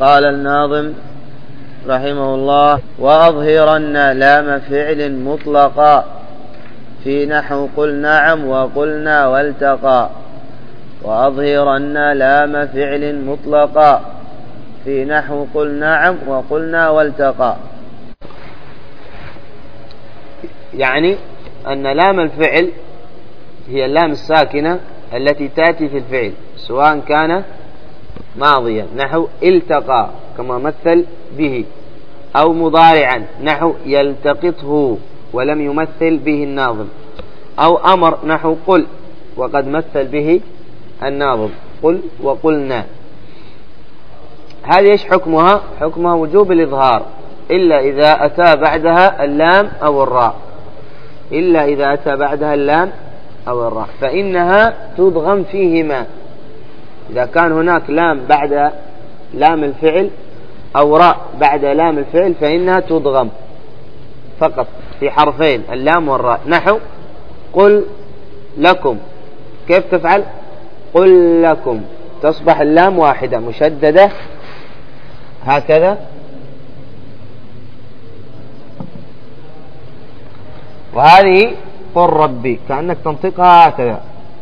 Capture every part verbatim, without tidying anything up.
قال الناظم رحمه الله: وأظهرن لام فعل مطلقا في نحو قل نعم وقلنا والتقى. وأظهرن لام فعل مطلقا في نحو قل نعم وقلنا والتقى. يعني أن لام الفعل هي اللام الساكنة التي تأتي في الفعل سواء كان ماضيا نحو التقى كما مثل به، أو مضارعا نحو يلتقطه ولم يمثل به الناظم، أو أمر نحو قل وقد مثل به الناظم قل وقلنا. هذه ايش حكمها؟ حكمها وجوب الإظهار إلا إذا أتى بعدها اللام أو الراء، إلا إذا أتى بعدها اللام أو الراء فإنها تضغم فيهما. إذا كان هناك لام بعد لام الفعل أو راء بعد لام الفعل فإنها تضغم فقط في حرفين اللام والراء. نحو قل لكم، كيف تفعل؟ قل لكم، تصبح اللام واحدة مشددة هكذا، وهذه قل ربي كأنك تنطقها هكذا،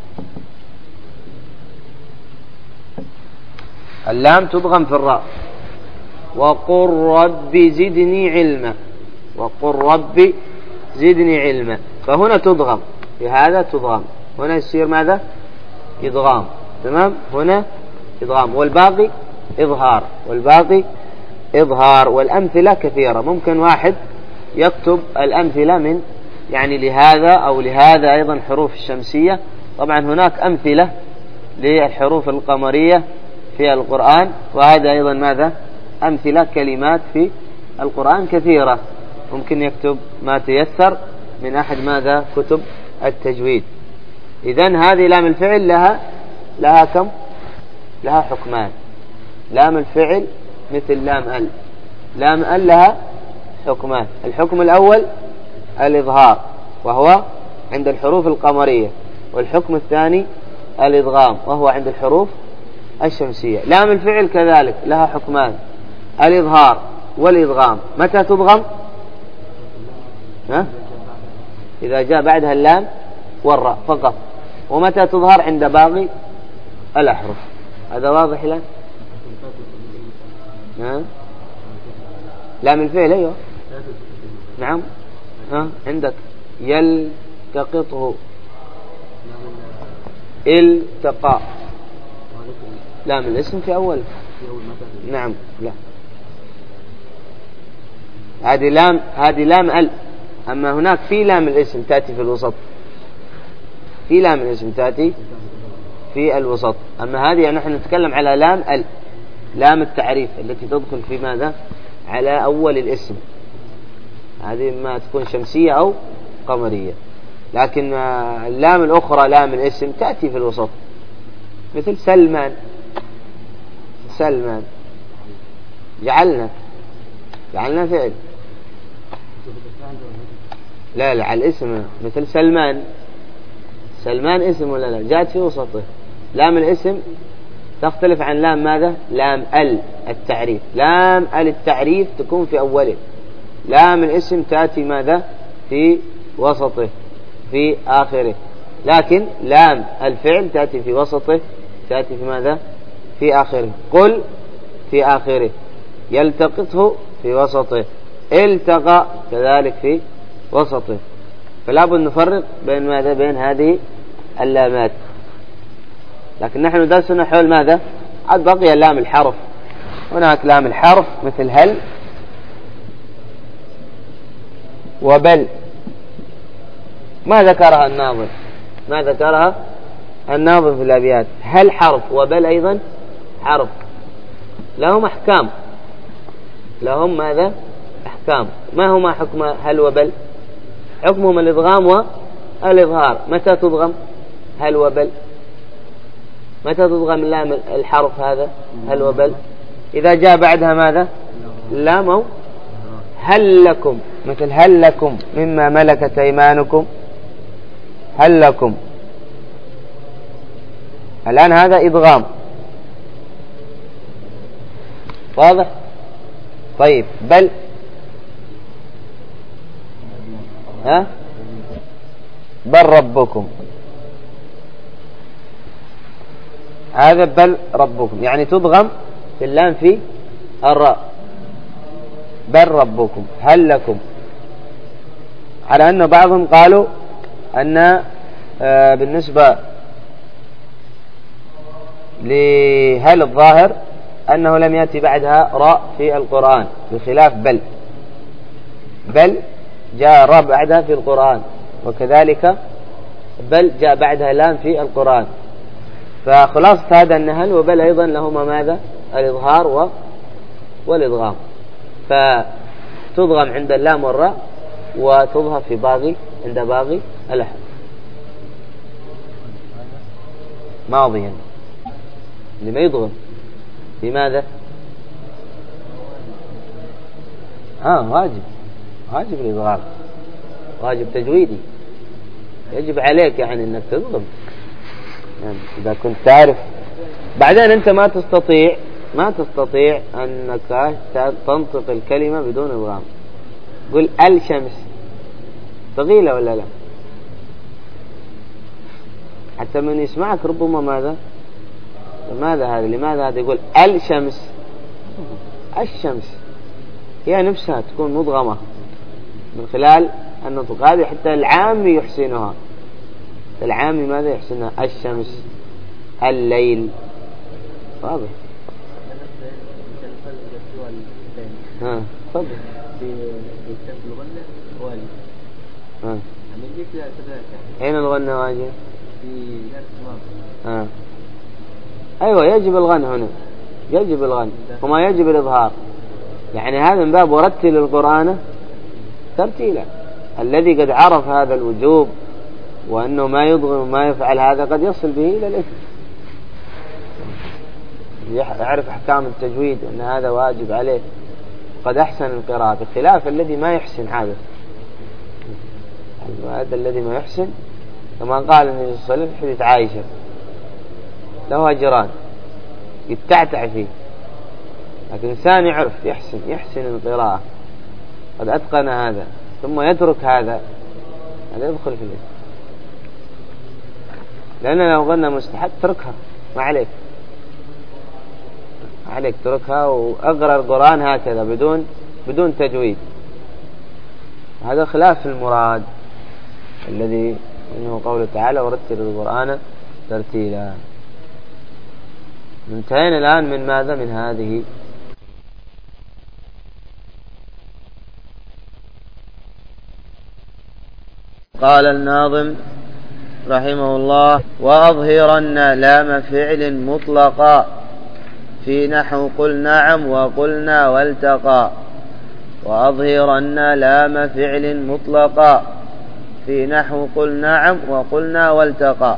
اللام تضغم في الراء. وقل ربي زدني علما، وقل ربي زدني علما، فهنا تضغم، في هذا تضغم، هنا يصير ماذا؟ إضغام. تمام، هنا إضغام والباقي إظهار، والباقي إظهار. والأمثلة كثيرة، ممكن واحد يكتب الأمثلة من يعني لهذا أو لهذا أيضا حروف الشمسية. طبعا هناك أمثلة للحروف القمرية في القرآن، وهذا أيضا ماذا؟ أمثلة كلمات في القرآن كثيرة، ممكن يكتب ما تيسر من أحد ماذا؟ كتب التجويد. إذن هذه لام الفعل لها لها كم؟ لها حكمان. لام الفعل مثل لام ال، لام ال لها حكمان. الحكم الأول الإظهار وهو عند الحروف القمرية، والحكم الثاني الإدغام وهو عند الحروف الشمسية. لام الفعل كذلك لها حكمان، الإظهار والإدغام. متى تدغم؟ ها؟ إذا جاء بعدها اللام والراء فقط. ومتى تظهر؟ عند باقي الأحرف. هذا واضح الآن؟ ها؟ لام الفعل أيوه نعم. ها عندك يلتقطه، التقى، لام الاسم في أول. نعم لا، هذه لام هذه لام ال. أما هناك في لام الاسم تأتي في الوسط، في لام الاسم تأتي في الوسط. أما هذه نحن نتكلم على لام ال، لام التعريف التي تدخل في ماذا؟ على أول الاسم. هذه ما تكون شمسية أو قمرية. لكن اللام الأخرى لام الاسم تأتي في الوسط، مثل سلمان، سلمان جعلنا، جعلنا فعل. لا لا على الاسم، مثل سلمان، سلمان اسم ولا لا؟ جاءت في وسطه. لام الاسم تختلف عن لام ماذا؟ لام ال التعريف. لام ال التعريف تكون في أوله، لام الاسم تأتي ماذا؟ في وسطه في آخره. لكن لام الفعل تأتي في وسطه، تأتي في ماذا؟ في آخره. قل في آخره، يلتقطه في وسطه، التقى كذلك في وسطه. فلا بد نفرق بين ماذا؟ بين هذه اللامات. لكن نحن درسنا حول ماذا؟ عاد بقي لام الحرف. هناك لام الحرف مثل هل وبل، ما ذكرها الناظم، ما ذكرها الناظم في الأبيات. هل حرف وبل أيضا حرف، لهم أحكام، لهم ماذا؟ أحكام. ما هما حكم هل وبل؟ حكمهم الإدغام والإظهار. متى تضغم هل وبل؟ متى تضغم لام الحرف هذا هل وبل؟ إذا جاء بعدها ماذا؟ لام هل لكم، مثل هل لكم مما ملكت أيمانكم، هل لكم. الآن هذا إدغام. واضح؟ طيب بل ها بل ربكم، هذا بل ربكم يعني تضغم في اللام في الراء، بل ربكم هل لكم، على أن بعضهم قالوا أن آه بالنسبة لهل الظاهر أنه لم يأتي بعدها راء في القرآن بخلاف بل، بل جاء راء بعدها في القرآن، وكذلك بل جاء بعدها لام في القرآن. فخلاصة هذا أن هل وبل أيضا لهما ماذا؟ الإظهار و... والإدغام، فتضغم عند اللام والراء وتظهر في باقي عند باقي الأحرف. ماضيا لما يضغم لماذا؟ آه واجب، واجب الإضغام، واجب تجويدي، يجب عليك يعني أنك تضغم يعني إذا كنت تعرف. بعدين أنت ما تستطيع ما تستطيع أنك تنطق الكلمة بدون إضغام. قل الشمس ثقيلة ولا لا؟ حتى من يسمعك ربما ماذا ماذا هذا لماذا هذا يقول الشمس، الشمس هي نفسها تكون مضغمة من خلال النطق هذه، حتى العامي يحسنها، العامي ماذا يحسنها؟ الشمس، الليل. واضح؟ ها تفضل. ها أين الغنى واجب؟ ها أيوة يجب الغنى هنا، يجب الغنى وما يجب الإظهار، يعني هذا من باب ورتل القرآن ترتيلا. الذي قد عرف هذا الوجوب وأنه ما يضغم وما يفعل هذا قد يصل به إلى الإثم، يعرف أحكام التجويد أن هذا واجب عليه قد أحسن القراءة، بخلاف الذي ما يحسن هذا. هذا الذي ما يحسن كما قال النبي صلى الله عليه وسلم حديث عائشة له أجران يتعتع فيه، لكن إنسان يعرف يحسن يحسن القراءة قد أتقن هذا ثم يترك هذا، هذا يدخل في الإثم. لأن لو قلنا مستحب تركها ما عليك، ما عليك تركها وأقرأ القرآن هكذا بدون بدون تجويد، هذا خلاف المراد الذي إنه قوله تعالى ورتل القرآن ترتيلا. انتهينا الآن من ماذا؟ من هذه. قال الناظم رحمه الله: وأظهرن لام فعل مطلقا في نحو قل نعم وقلنا والتقى. وأظهرن لام فعل مطلقا في نحو قل نعم وقلنا والتقى،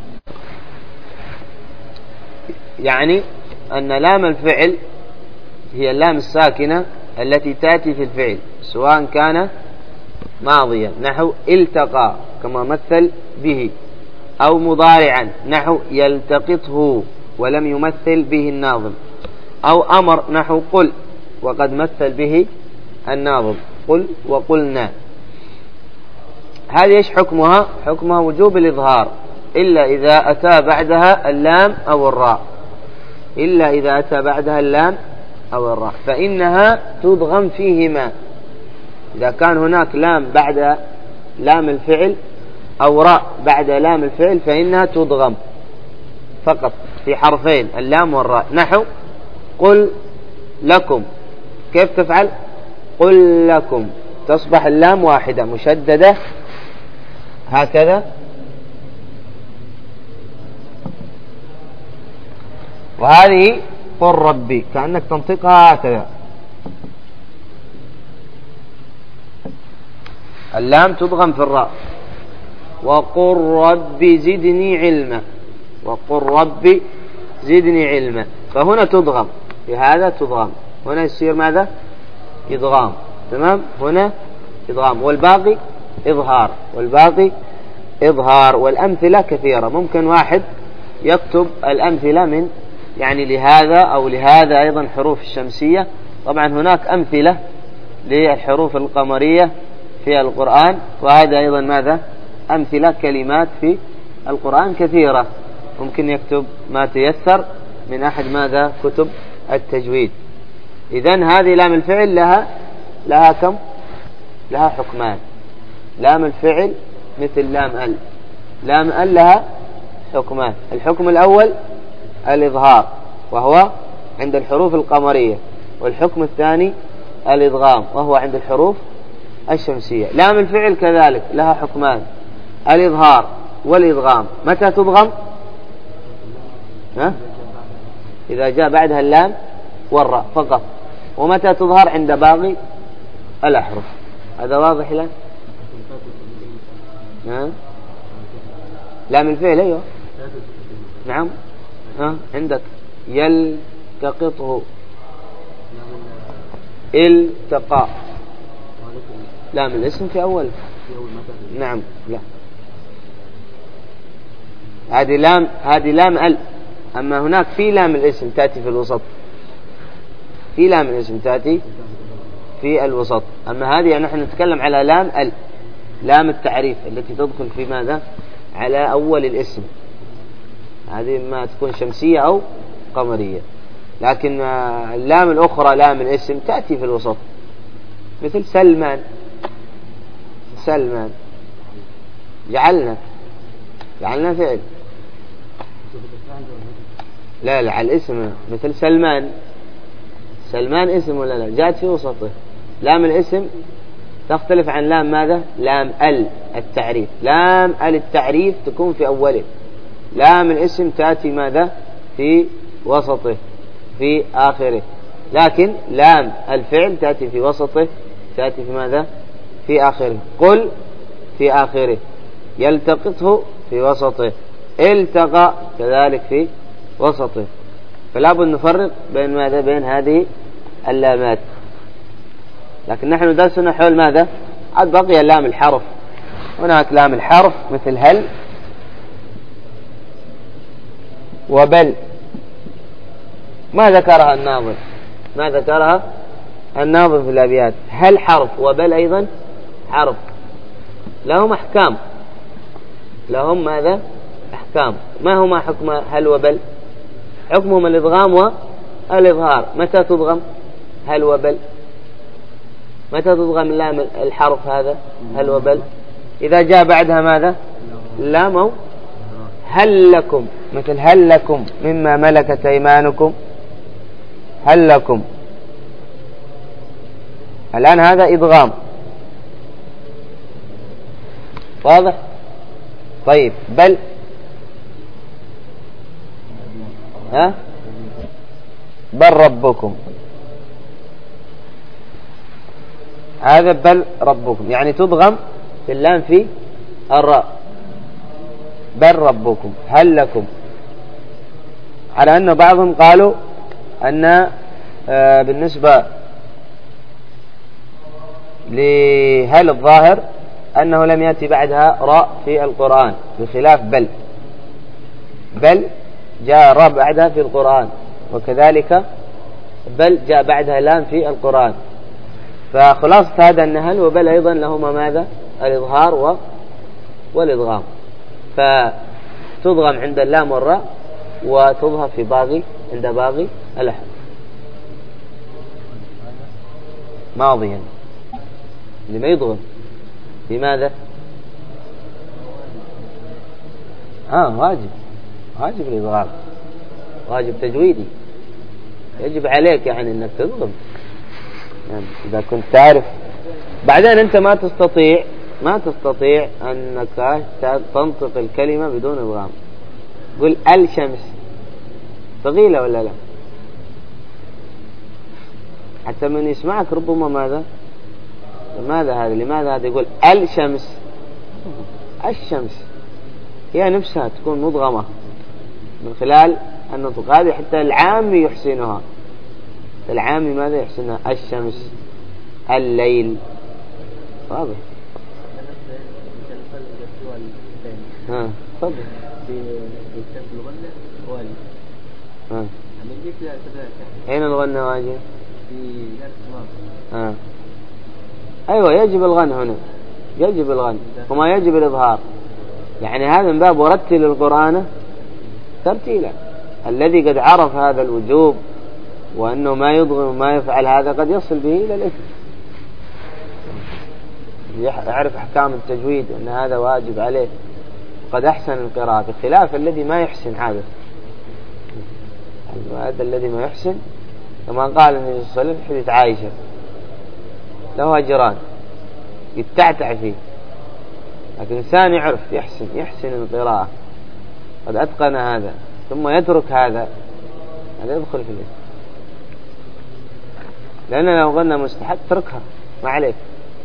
يعني أن لام الفعل هي اللام الساكنة التي تأتي في الفعل سواء كان ماضيا نحو التقى كما مثل به، أو مضارعا نحو يلتقطه ولم يمثل به الناظم، أو أمر نحو قل وقد مثل به الناظم قل وقلنا. هذه إيش حكمها؟ حكمها وجوب الإظهار إلا إذا أتى بعدها اللام أو الراء، إلا إذا أتى بعدها اللام أو الراء، فإنها تضغم فيهما. إذا كان هناك لام بعد لام الفعل أو راء بعد لام الفعل فإنها تضغم فقط في حرفين اللام والراء. نحو قل لكم، كيف تفعل؟ قل لكم، تصبح اللام واحدة مشددة هكذا، وهذه قل ربي كأنك تنطقها هكذا، اللام تضغم في الراء. وقل ربي زدني علما، وقل ربي زدني علما، فهنا تضغم، في هذا تضغم، هنا يصير ماذا؟ إضغام. تمام؟ هنا إضغام والباقي إظهار، والباقي إظهار. والأمثلة كثيرة، ممكن واحد يكتب الأمثلة من يعني لهذا أو لهذا أيضا حروف الشمسية. طبعا هناك أمثلة للحروف القمرية في القرآن، وهذا أيضا ماذا أمثلة كلمات في القرآن كثيرة، ممكن يكتب ما تيسر من أحد ماذا كتب التجويد. إذن هذه لام الفعل لها لها كم لها حكمان. لام الفعل مثل لام ال، لام ال لها حكمان. الحكم الأول الإظهار وهو عند الحروف القمرية، والحكم الثاني الإدغام وهو عند الحروف الشمسية. لام الفعل كذلك لها حكمان، الإظهار والإدغام. متى تضغم؟ ها؟ إذا جاء بعدها اللام والراء فقط. ومتى تظهر؟ عند باقي الأحرف. هذا واضح الآن؟ ها؟ لام الفعل أيوه نعم. ها عندك يلتقطه، التقى، لام الاسم في أول. نعم لا، هذه لام هذه لام ال. أما هناك في لام الاسم تأتي في الوسط، في لام الاسم تأتي في الوسط. أما هذه نحن نتكلم على لام ال، لام التعريف التي تدخل في ماذا على أول الاسم. هذه ما تكون شمسية أو قمرية. لكن اللام الأخرى لام الاسم تأتي في الوسط، مثل سلمان، سلمان جعلنا، جعلنا فعل. لا لا على الاسم، مثل سلمان، سلمان اسم ولا لا؟ جاءت في وسطه. لام الاسم تختلف عن لام ماذا؟ لام ال التعريف. لام ال التعريف تكون في أوله، لام الاسم تأتي ماذا؟ في وسطه في آخره. لكن لام الفعل تأتي في وسطه، تأتي في ماذا؟ في آخره. قل في آخره، يلتقطه في وسطه، التقى كذلك في وسطه. فلا بد نفرق بين ماذا؟ بين هذه اللامات. لكن نحن درسنا حول ماذا؟ عاد بقي لام الحرف. هناك لام الحرف مثل هل وبل. ما ذكرها الناظم، ما ذكرها الناظم في الأبيات. هل حرف وبل أيضا حرف، لهم أحكام، لهم ماذا؟ أحكام. ما هما حكم هل وبل؟ حكمهم الإدغام والإظهار. متى تضغم هل وبل؟ متى تضغم لام الحرف هذا هل وبل؟ إذا جاء بعدها ماذا؟ لام أو هل لكم، مثل هل لكم مما ملكت أيمانكم، هل لكم. الآن هذا إدغام واضح؟ طيب بل ها؟ بل ربكم، هذا بل ربكم يعني تضغم في اللام في الراء. بل ربكم هل لكم. على أن بعضهم قالوا أن آه بالنسبة لهل الظاهر أنه لم يأتي بعدها راء في القرآن، بخلاف بل. بل جاء راء بعدها في القرآن، وكذلك بل جاء بعدها لام في القرآن. فخلاصة هذا أن هل وبل أيضا لهما ماذا؟ الإظهار و... والإدغام. فتضغم عند اللام والراء، وتظهر في باقي عند باقي الأحرف. ماضيا لما يضغم لماذا؟ آه واجب، واجب الإضغام، واجب تجويدي، يجب عليك يعني أنك تضغم يعني إذا كنت تعرف. بعدين أنت ما تستطيع ما تستطيع أنك تنطق الكلمة بدون إضغام. قل الشمس، ثقيلة ولا لا؟ حتى من يسمعك ربما ماذا؟ لماذا هذا؟ لماذا هذا يقول الشمس؟ الشمس هي نفسها تكون مضغمة من خلال النطق هذه. حتى العامي يحسنها، العامي ماذا يحسنها؟ الشمس، الليل. واضح؟ ها تفضل. في في الغلة والي. ها أين الغنى واجب؟ آه. أيوة يجب الغن هنا، يجب الغن وما يجب الإظهار. يعني هذا من باب ورتل القرآن ترتيلا. الذي قد عرف هذا الوجوب وأنه ما يضغم وما يفعل هذا قد يصل به إلى الإثم، يعرف أحكام التجويد أن هذا واجب عليه قد أحسن القراءة، بخلاف الذي ما يحسن هذا. هذا الذي ما يحسن كما قال النبي صلى الله عليه وسلم في حديث عائشة له أجران يتعتع فيه، لكن إنسان يعرف يحسن يحسن القراءة قد أتقن هذا ثم يترك هذا، هذا يدخل في الإثم. لأن لو قلنا مستحب تركها ما عليك،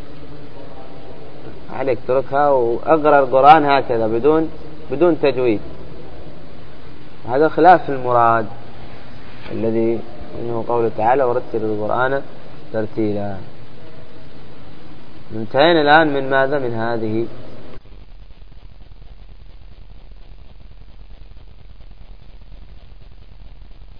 ما عليك تركها وأقرأ القرآن هكذا بدون بدون تجويد. هذا خلاف المراد الذي إنه قوله تعالى ورتل القرآن ترتيلا. انتهينا الآن من ماذا؟ من هذه